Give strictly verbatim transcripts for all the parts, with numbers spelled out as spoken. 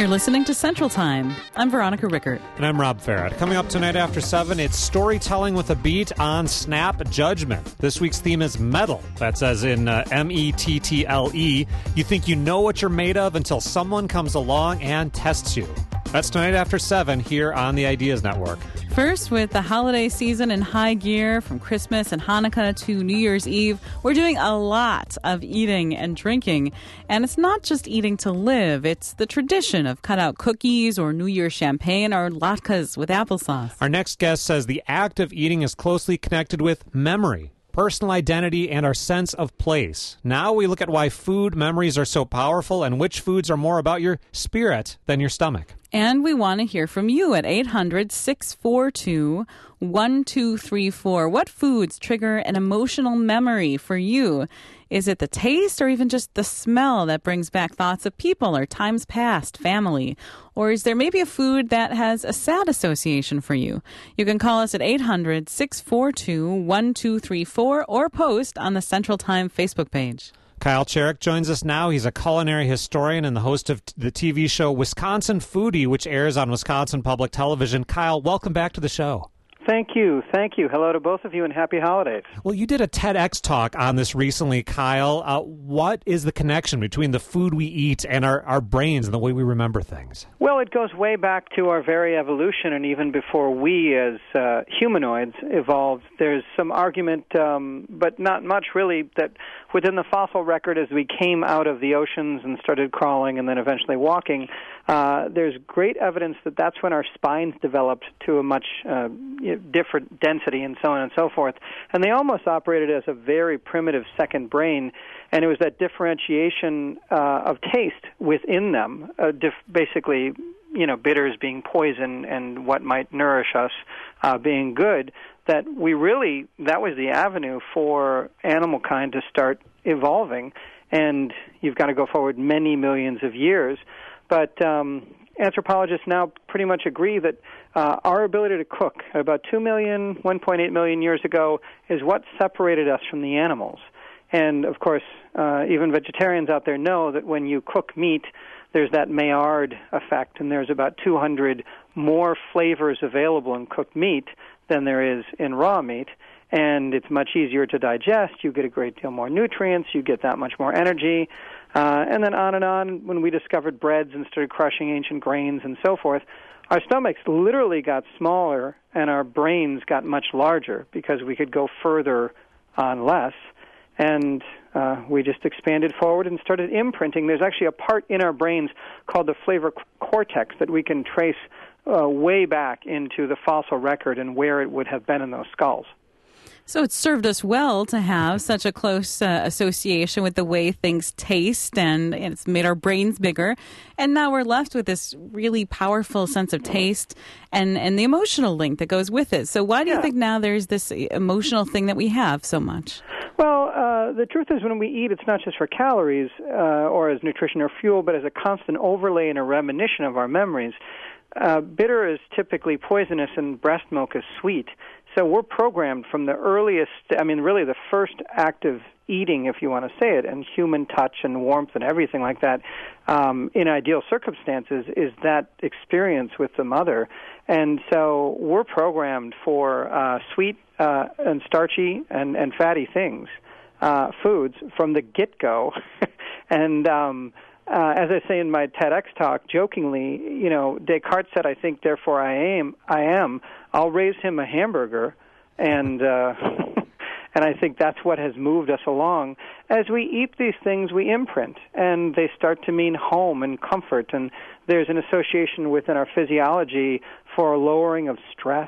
You're listening to Central Time. I'm Veronica Rickert. And I'm Rob Farrett. Coming up tonight after seven, it's storytelling with a beat on Snap Judgment. This week's theme is metal. That's as in uh, M E T T L E. You think you know what you're made of until someone comes along and tests you. That's tonight after seven here on the Ideas Network. First, with the holiday season in high gear, from Christmas and Hanukkah to New Year's Eve, we're doing a lot of eating and drinking. And it's not just eating to live. It's the tradition of cut-out cookies or New Year's champagne or latkes with applesauce. Our next guest says the act of eating is closely connected with memory, personal identity, and our sense of place. Now we look at why food memories are so powerful and which foods are more about your spirit than your stomach. And we want to hear from you at eight hundred, six four two, one two three four. What foods trigger an emotional memory for you? Is it the taste or even just the smell that brings back thoughts of people or times past, family? Or is there maybe a food that has a sad association for you? You can call us at eight hundred, six four two, one two three four or post on the Central Time Facebook page. Kyle Cherrick joins us now. He's a culinary historian and the host of the T V show Wisconsin Foodie, which airs on Wisconsin Public Television. Kyle, welcome back to the show. Thank you. Thank you. Hello to both of you and happy holidays. Well, you did a TEDx talk on this recently, Kyle. Uh, what is the connection between the food we eat and our, our brains and the way we remember things? Well, it goes way back to our very evolution, and even before we as uh, humanoids evolved. There's some argument, um, but not much really, that within the fossil record as we came out of the oceans and started crawling and then eventually walking, uh, there's great evidence that that's when our spines developed to a much uh, different density and so on and so forth. And they almost operated as a very primitive second brain, and it was that differentiation uh, of taste within them, uh, dif- basically, you know, bitters being poison and what might nourish us uh, being good, that we really, that was the avenue for animal kind to start evolving. And you've got to go forward many millions of years. But um, anthropologists now pretty much agree that uh, our ability to cook about two million, one point eight million years ago is what separated us from the animals. And, of course, uh, even vegetarians out there know that when you cook meat, there's that Maillard effect, and there's about two hundred more flavors available in cooked meat than there is in raw meat. And it's much easier to digest. You get a great deal more nutrients. You get that much more energy. Uh, and then on and on, when we discovered breads and started crushing ancient grains and so forth, our stomachs literally got smaller and our brains got much larger because we could go further on less. And uh, we just expanded forward and started imprinting. There's actually a part in our brains called the flavor cortex that we can trace uh, way back into the fossil record and where it would have been in those skulls. So it's served us well to have such a close uh, association with the way things taste, and it's made our brains bigger. And now we're left with this really powerful sense of taste and, and the emotional link that goes with it. So why do you yeah. think now there's this emotional thing that we have so much? Well, uh, the truth is when we eat, it's not just for calories uh, or as nutrition or fuel, but as a constant overlay and a reminiscence of our memories. Uh, bitter is typically poisonous and breast milk is sweet. So we're programmed from the earliest, I mean, really the first act of eating, if you want to say it, and human touch and warmth and everything like that, um, in ideal circumstances, is that experience with the mother. And so we're programmed for uh, sweet uh, and starchy and, and fatty things, uh, foods, from the get-go. and um, uh, as I say in my TEDx talk, jokingly, you know, Descartes said, I think, therefore I am, I am. I'll raise him a hamburger, and uh, and I think that's what has moved us along. As we eat these things, we imprint, and they start to mean home and comfort, and there's an association within our physiology for a lowering of stress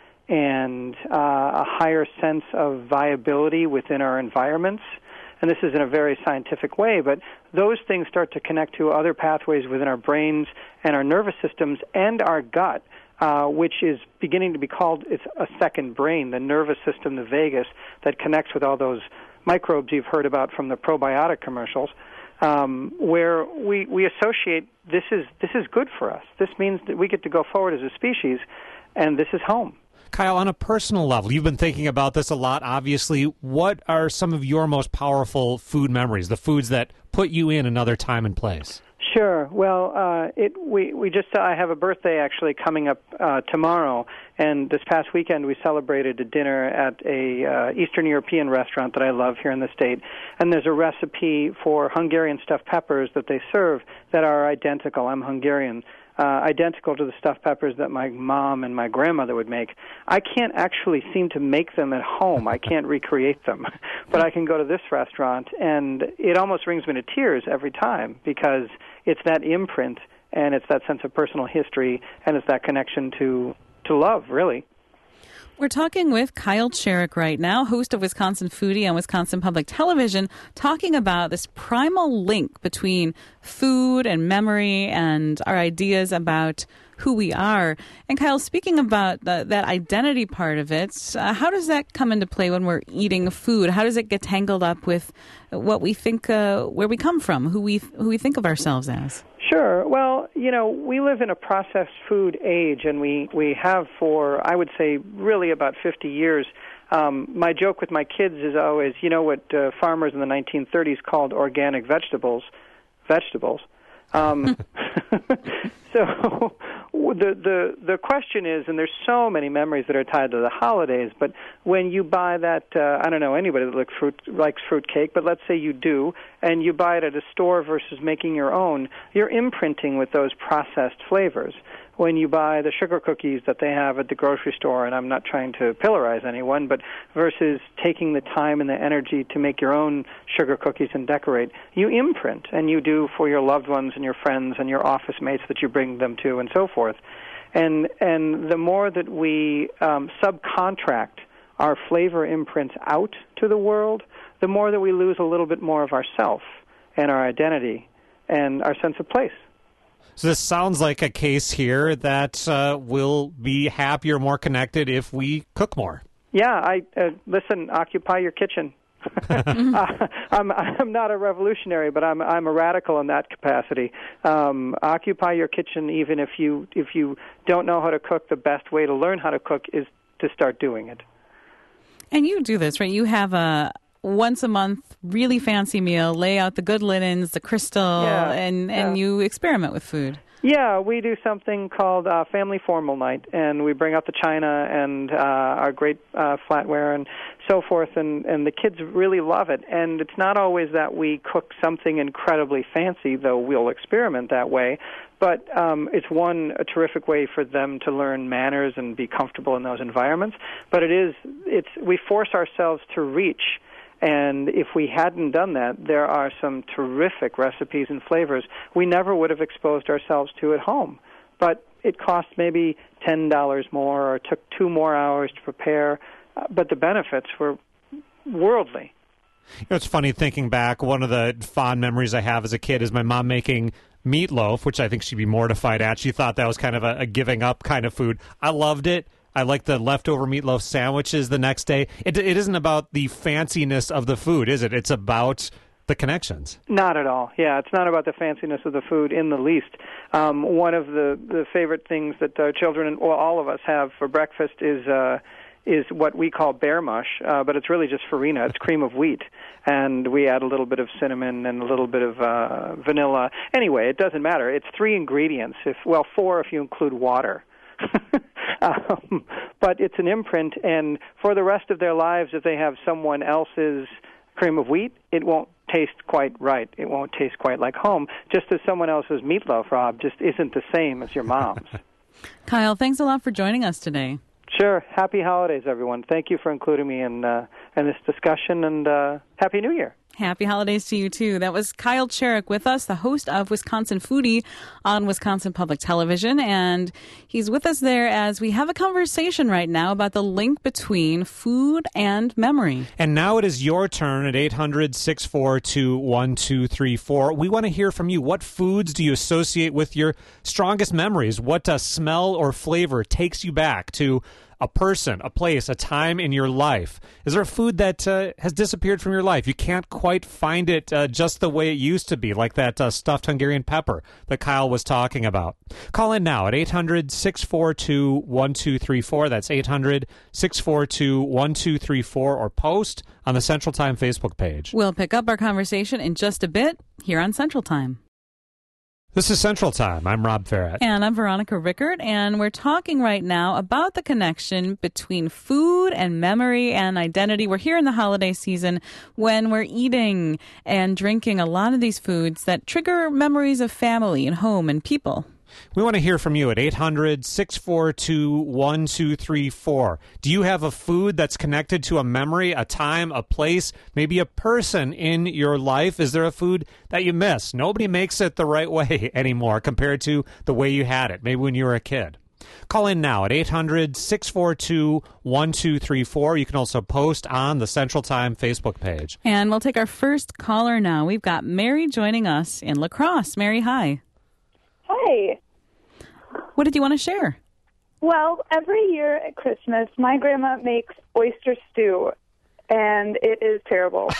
and uh, a higher sense of viability within our environments. And this is in a very scientific way, but those things start to connect to other pathways within our brains and our nervous systems and our gut, uh, which is beginning to be called it's a second brain, the nervous system, the vagus, that connects with all those microbes you've heard about from the probiotic commercials, um, where we, we associate this is this is good for us. This means that we get to go forward as a species, and this is home. Kyle, on a personal level, you've been thinking about this a lot, obviously. What are some of your most powerful food memories, the foods that put you in another time and place? Sure. Well, uh, it we we just uh, I have a birthday actually coming up uh, tomorrow, and this past weekend we celebrated a dinner at a uh, Eastern European restaurant that I love here in the state, and there's a recipe for Hungarian stuffed peppers that they serve that are identical. I'm Hungarian. Uh, identical to the stuffed peppers that my mom and my grandmother would make. I can't actually seem to make them at home. I can't recreate them. But I can go to this restaurant, and it almost brings me to tears every time because it's that imprint, and it's that sense of personal history, and it's that connection to, to love, really. We're talking with Kyle Cherrick right now, host of Wisconsin Foodie on Wisconsin Public Television, talking about this primal link between food and memory and our ideas about who we are. And Kyle, speaking about the, that identity part of it, uh, how does that come into play when we're eating food? How does it get tangled up with what we think, uh, where we come from, who we who we think of ourselves as? Sure. Well, you know, we live in a processed food age, and we, we have for, I would say, really about fifty years. Um, my joke with my kids is always, you know what uh, farmers in the nineteen thirties called organic vegetables? Vegetables. Um, so the, the the question is, and there's so many memories that are tied to the holidays, but when you buy that, uh, I don't know anybody that likes fruit, likes fruit cake, but let's say you do, and you buy it at a store versus making your own, you're imprinting with those processed flavors. When you buy the sugar cookies that they have at the grocery store, and I'm not trying to pillarize anyone, but versus taking the time and the energy to make your own sugar cookies and decorate, you imprint, and you do for your loved ones and your friends and your office mates that you bring them to and so forth. And and the more that we um, subcontract our flavor imprints out to the world, the more that we lose a little bit more of ourself and our identity and our sense of place. So this sounds like a case here that uh, we'll be happier, more connected if we cook more. Yeah, I uh, listen. Occupy your kitchen. uh, I'm I'm not a revolutionary, but I'm I'm a radical in that capacity. Um, occupy your kitchen, even if you if you don't know how to cook. The best way to learn how to cook is to start doing it. And you do this, right? You have a once a month really fancy meal, lay out the good linens, the crystal, yeah, and, and yeah. you experiment with food. Yeah, we do something called uh, Family Formal Night, and we bring out the china and uh, our great uh, flatware and so forth, and, and the kids really love it. And it's not always that we cook something incredibly fancy, though we'll experiment that way, but um, it's one, a terrific way for them to learn manners and be comfortable in those environments. But it is, it's we force ourselves to reach. And if we hadn't done that, there are some terrific recipes and flavors we never would have exposed ourselves to at home. But it cost maybe ten dollars more or took two more hours to prepare, uh, but the benefits were worldly. You know, it's funny thinking back, one of the fond memories I have as a kid is my mom making meatloaf, which I think she'd be mortified at. She thought that was kind of a, a giving up kind of food. I loved it. I like the leftover meatloaf sandwiches the next day. It, it isn't about the fanciness of the food, is it? It's about the connections. Not at all. Yeah, it's not about the fanciness of the food in the least. Um, one of the, the favorite things that uh, children, well, all of us have for breakfast is uh, is what we call bear mush, uh, but it's really just farina. It's cream of wheat, and we add a little bit of cinnamon and a little bit of uh, vanilla. Anyway, it doesn't matter. It's three ingredients. If well, four if you include water. Um, but it's an imprint, and for the rest of their lives, if they have someone else's cream of wheat, it won't taste quite right. It won't taste quite like home, just as someone else's meatloaf, Rob, just isn't the same as your mom's. Kyle, thanks a lot for joining us today. Sure. Happy holidays, everyone. Thank you for including me in, uh, in this discussion, and uh, Happy New Year. Happy holidays to you, too. That was Kyle Cherrick with us, the host of Wisconsin Foodie on Wisconsin Public Television. And he's with us there as we have a conversation right now about the link between food and memory. And now it is your turn at eight hundred, six four two, one two three four. We want to hear from you. What foods do you associate with your strongest memories? What uh, smell or flavor takes you back to a person, a place, a time in your life? Is there a food that uh, has disappeared from your life? You can't quite find it uh, just the way it used to be, like that uh, stuffed Hungarian pepper that Kyle was talking about. Call in now at eight hundred, six four two, one two three four. That's eight hundred, six four two, one two three four, or post on the Central Time Facebook page. We'll pick up our conversation in just a bit here on Central Time. This is Central Time. I'm Rob Farrett. And I'm Veronica Rickert, and we're talking right now about the connection between food and memory and identity. We're here in the holiday season when we're eating and drinking a lot of these foods that trigger memories of family and home and people. We want to hear from you at eight hundred, six four two, one two three four. Do you have a food that's connected to a memory, a time, a place, maybe a person in your life? Is there a food that you miss? Nobody makes it the right way anymore compared to the way you had it, maybe when you were a kid. Call in now at eight hundred, six four two, one two three four. You can also post on the Central Time Facebook page. And we'll take our first caller now. We've got Mary joining us in La Crosse. Mary, hi. Hi. What did you want to share? Well, every year at Christmas, my grandma makes oyster stew, and it is terrible.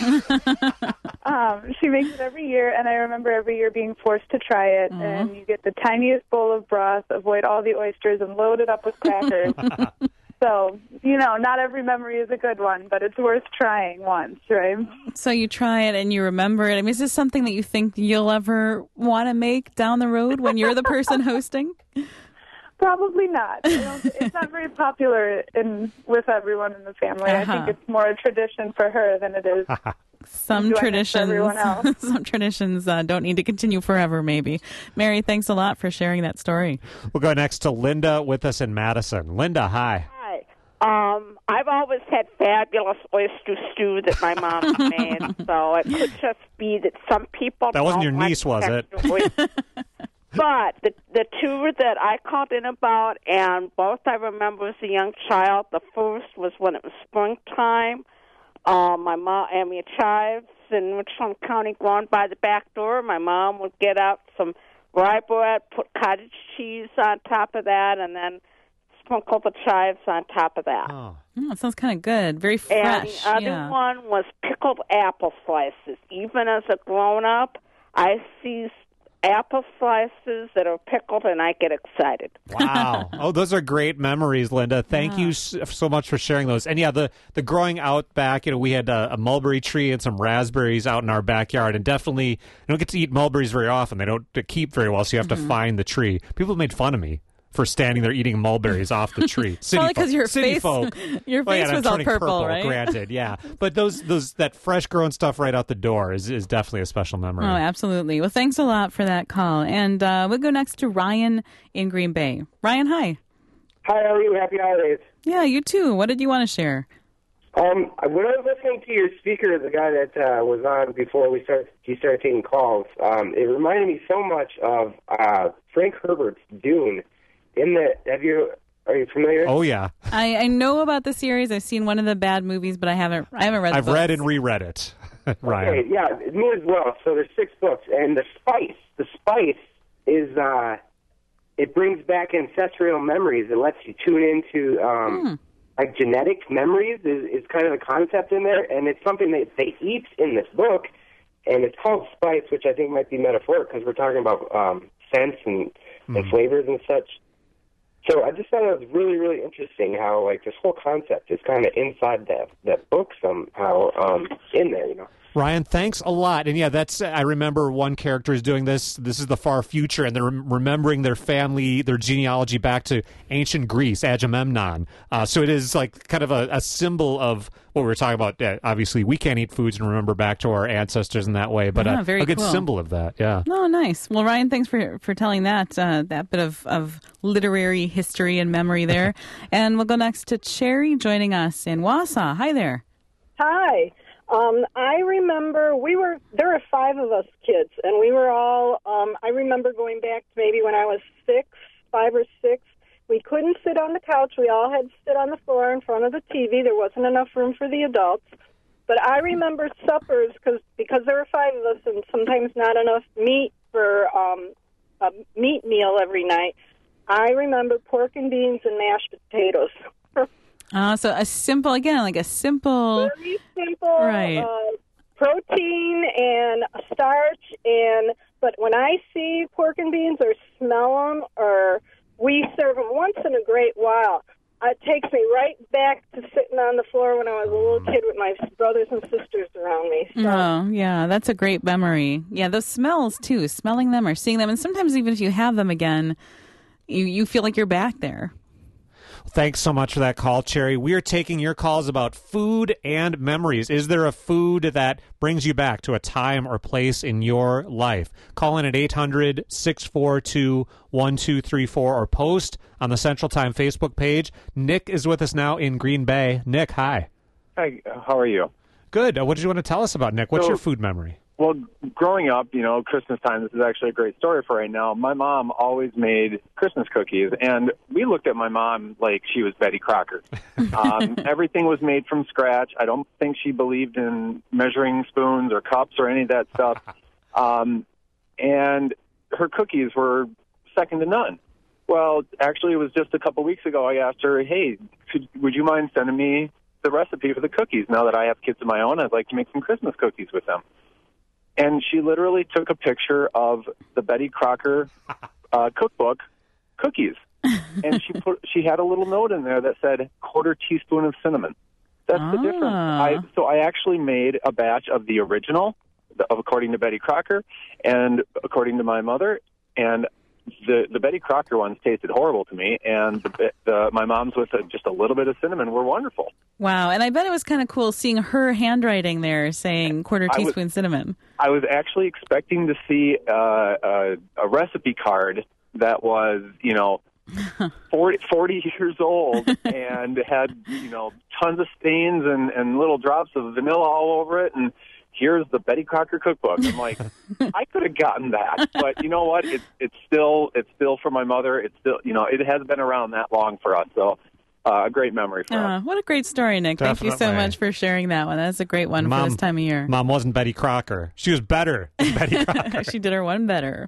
um, she makes it every year, and I remember every year being forced to try it, mm-hmm. and you get the tiniest bowl of broth, avoid all the oysters, and load it up with crackers. So, you know, not every memory is a good one, but it's worth trying once, right? So you try it and you remember it. I mean, is this something that you think you'll ever want to make down the road when you're the person hosting? Probably not. You know, it's not very popular in with everyone in the family. Uh-huh. I think it's more a tradition for her than it is some traditions. For everyone else. Some traditions uh, don't need to continue forever, maybe. Mary, thanks a lot for sharing that story. We'll go next to Linda with us in Madison. Linda, hi. Um, I've always had fabulous oyster stew that my mom made, so it could just be that some people That wasn't don't your niece, was it? But the the two that I called in about, and both I remember as a young child. The first was when it was springtime. Um, my mom, Amy Chives in Richland County, grown by the back door. My mom would get out some rye bread, put cottage cheese on top of that, and then sprinkle the chives on top of that. Oh, oh that sounds kind of good. Very fresh. And the other yeah. one was pickled apple slices. Even as a grown-up, I see apple slices that are pickled, and I get excited. Wow. Oh, those are great memories, Linda. Thank yeah. you so much for sharing those. And, yeah, the, the growing out back, you know, we had a, a mulberry tree and some raspberries out in our backyard, and definitely you don't get to eat mulberries very often. They don't keep very well, so you have mm-hmm. to find the tree. People made fun of me for standing there eating mulberries off the tree. City Probably because your City face, folk. your face well, yeah, was all purple, purple, right? Granted, yeah. But those those that fresh grown stuff right out the door is, is definitely a special memory. Oh, absolutely. Well, thanks a lot for that call. And uh, we'll go next to Ryan in Green Bay. Ryan, hi. Hi, how are you? Happy holidays. Yeah, you too. What did you want to share? Um, when I was listening to your speaker, the guy that uh, was on before we started, he started taking calls, um, it reminded me so much of uh, Frank Herbert's Dune. In the, have you, are you familiar? Oh yeah, I, I know about the series. I've seen one of the bad movies, but I haven't. I haven't read. The I've books. read and reread it. Ryan. Okay, yeah, me as well. So there's six books, and the spice, the spice is, uh, it brings back ancestral memories. It lets you tune into um, hmm. like genetic memories is, is kind of the concept in there, and it's something that they eat in this book, and it's called spice, which I think might be metaphoric because we're talking about um, scents and, hmm. and flavors and such. So I just thought it was really, really interesting how, like, this whole concept is kind of inside that that book somehow um, in there, you know. Ryan, thanks a lot. And yeah, that's, I remember one character is doing this. This is the far future, and they're rem- remembering their family, their genealogy back to ancient Greece, Agamemnon. Uh, so it is like kind of a, a symbol of what we were talking about. Uh, obviously, we can't eat foods and remember back to our ancestors in that way, but yeah, a, very a good cool. symbol of that. Yeah. Oh, nice. Well, Ryan, thanks for for telling that, uh, that bit of, of literary history and memory there. And we'll go next to Cherry joining us in Wausau. Hi there. Hi. Um, I remember we were, there were five of us kids, and we were all, um, I remember going back to maybe when I was six, five or six. We couldn't sit on the couch. We all had to sit on the floor in front of the T V. There wasn't enough room for the adults. But I remember suppers, cause, because there were five of us and sometimes not enough meat for um, a meat meal every night. I remember pork and beans and mashed potatoes. Uh, so a simple, again, like a simple... Very simple, right. uh, protein and starch, and but when I see pork and beans or smell them, or we serve them once in a great while, it takes me right back to sitting on the floor when I was a little kid with my brothers and sisters around me. So. Oh, yeah, that's a great memory. Yeah, those smells, too, smelling them or seeing them. And sometimes even if you have them again, you, you feel like you're back there. Thanks so much for that call, Cherry. We are taking your calls about food and memories. Is there a food that brings you back to a time or place in your life? Call in at eight hundred, six four two, one two three four or post on the Central Time Facebook page. Nick is with us now in Green Bay. Nick, hi. Hi, how are you? Good. Uh, what did you want to tell us about, Nick? What's So- your food memory? Well, growing up, you know, Christmas time, this is actually a great story for right now. My mom always made Christmas cookies, and we looked at my mom like she was Betty Crocker. Um, everything was made from scratch. I don't think she believed in measuring spoons or cups or any of that stuff. Um, and her cookies were second to none. Well, actually, it was just a couple weeks ago I asked her, hey, could, would you mind sending me the recipe for the cookies? Now that I have kids of my own, I'd like to make some Christmas cookies with them. And she literally took a picture of the Betty Crocker uh, cookbook, cookies, and she put she had a little note in there that said quarter teaspoon of cinnamon. That's Ah. the difference. I, so I actually made a batch of the original, the, of according to Betty Crocker, and according to my mother, and the the Betty Crocker ones tasted horrible to me, and the, the, my mom's with a, just a little bit of cinnamon were wonderful. Wow, and I bet it was kind of cool seeing her handwriting there saying quarter I was- teaspoon cinnamon. I was actually expecting to see uh, a, a recipe card that was, you know, forty, forty years old and had, you know, tons of stains and, and little drops of vanilla all over it. And here's the Betty Crocker cookbook. I'm like, I could have gotten that, but you know what? It's it's still it's still for my mother. It's still, you know, it has been around that long for us. So. Uh, a great memory for Uh, us. what a great story, Nick. Thank you so Definitely. much for sharing that one. That's a great one Mom- for this time of year. Mom wasn't Betty Crocker. She was better than Betty Crocker. She did her one better.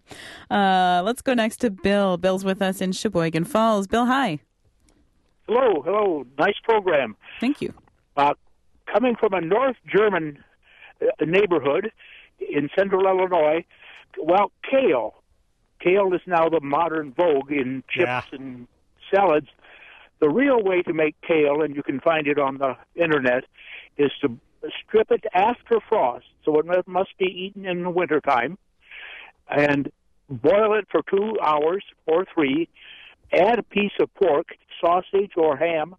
Uh, let's go next to Bill. Bill's with us in Sheboygan Falls. Bill, hi. Hello, hello. Nice program. Thank you. Uh, coming from a North German uh, neighborhood in central Illinois, well, kale. Kale is now the modern vogue in chips Yeah. and salads. The real way to make kale, and you can find it on the internet, is to strip it after frost, so it mu- must be eaten in the wintertime, and boil it for two hours or three, add a piece of pork, sausage or ham,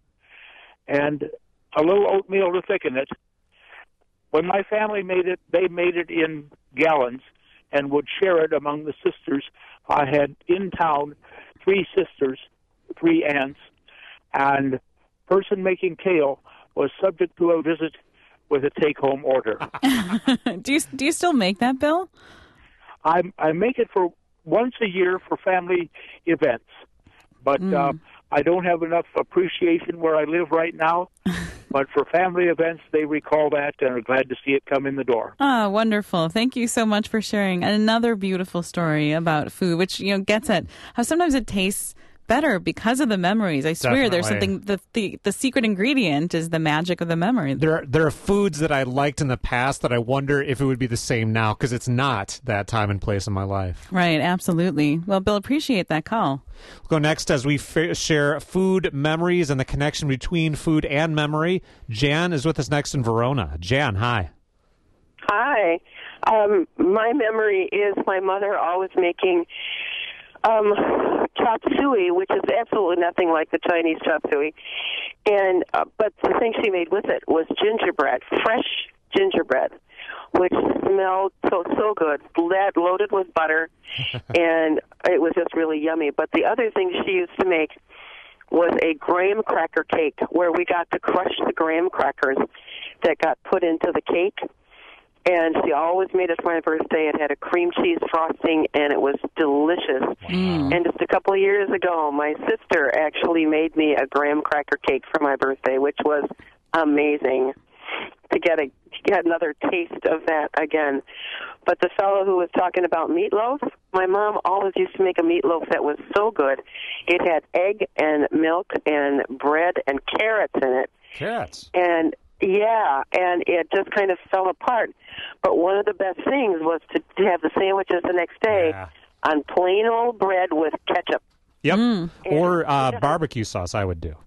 and a little oatmeal to thicken it. When my family made it, they made it in gallons and would share it among the sisters. I had in town three sisters, three aunts, and person making kale was subject to a visit with a take-home order. do you do you still make that, Bill? I I make it for once a year for family events, but Mm. uh, I don't have enough appreciation where I live right now. But for family events, they recall that and are glad to see it come in the door. Ah, wonderful. Thank you so much for sharing another beautiful story about food, which, you know, gets at how sometimes it tastes better because of the memories. I swear there's Definitely. something, the, the the secret ingredient is the magic of the memory. There are, there are foods that I liked in the past that I wonder if it would be the same now because it's not that time and place in my life. Right, absolutely. Well, Bill, appreciate that call. We'll go next as we f- share food memories and the connection between food and memory. Jan is with us next in Verona. Jan, hi. Hi. Um, my memory is my mother always making um, chop suey, which is absolutely nothing like the Chinese chop suey. And uh, but the thing she made with it was gingerbread, fresh gingerbread, which smelled so so good, Lo- loaded with butter, and it was just really yummy. But the other thing she used to make was a graham cracker cake, where we got to crush the graham crackers that got put into the cake. And she always made it for my birthday. It had a cream cheese frosting, and it was delicious. Wow. And just a couple of years ago, my sister actually made me a graham cracker cake for my birthday, which was amazing to get a to get another taste of that again. But the fellow who was talking about meatloaf, my mom always used to make a meatloaf that was so good. It had egg and milk and bread and carrots in it. Carrots. And yeah, and it just kind of fell apart. But one of the best things was to, to have the sandwiches the next day Yeah. on plain old bread with ketchup. Yep. Mm. Or uh, Yeah. barbecue sauce I would do.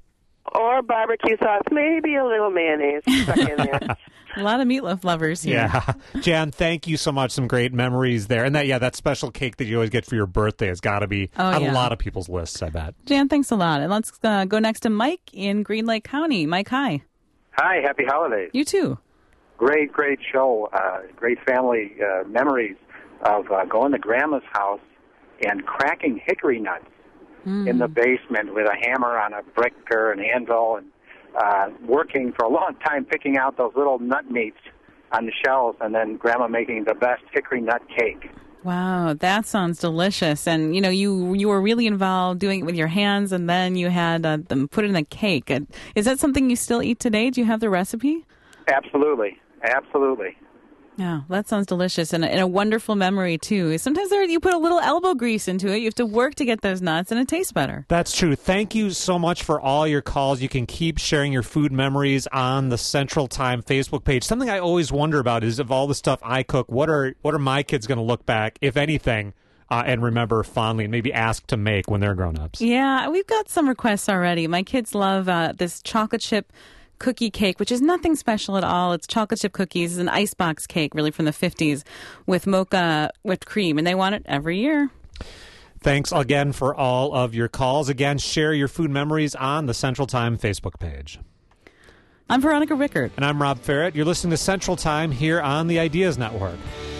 or barbecue sauce, maybe a little mayonnaise stuck in there. A lot of meatloaf lovers here. Yeah. Jan, thank you so much. Some great memories there. And that, yeah, that special cake that you always get for your birthday has got to be Oh, on yeah. a lot of people's lists, I bet. Jan, thanks a lot. And let's uh, go next to Mike in Green Lake County. Mike, hi. Hi, happy holidays. You too. Great, great show. Uh, great family uh, memories of uh, going to Grandma's house and cracking hickory nuts Mm. in the basement with a hammer on a brick or an anvil, and uh, working for a long time picking out those little nut meats on the shelves, and then Grandma making the best hickory nut cake. Wow, that sounds delicious. And, you know, you you were really involved doing it with your hands, and then you had uh, them put it in a cake. And is that something you still eat today? Do you have the recipe? Absolutely, absolutely. Yeah, that sounds delicious and a, and a wonderful memory, too. Sometimes there, you put a little elbow grease into it. You have to work to get those nuts, and it tastes better. That's true. Thank you so much for all your calls. You can keep sharing your food memories on the Central Time Facebook page. Something I always wonder about is, of all the stuff I cook, what are what are my kids going to look back, if anything, uh, and remember fondly and maybe ask to make when they're grown-ups? Yeah, we've got some requests already. My kids love uh, this chocolate chip cookie cake, which is nothing special at all. It's chocolate chip cookies. It's an icebox cake, really from the fifties, with mocha whipped cream, and they want it every year. Thanks again for all of your calls. Again, share your food memories on the Central Time Facebook page. I'm Veronica Rickard. And I'm Rob Ferrett. You're listening to Central Time here on the Ideas Network.